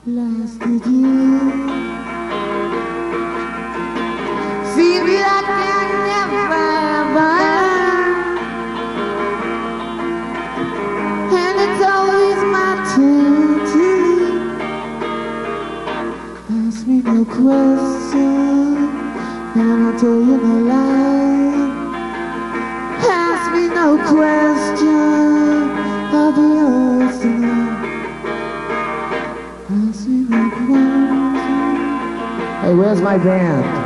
lasted you. Seems like I never ever, and it's always my turn to leave. Ask me no question, and I'll tell you no lie. Ask me no question, I'll be yours tonight. Ask me no question. Hey, where's my band?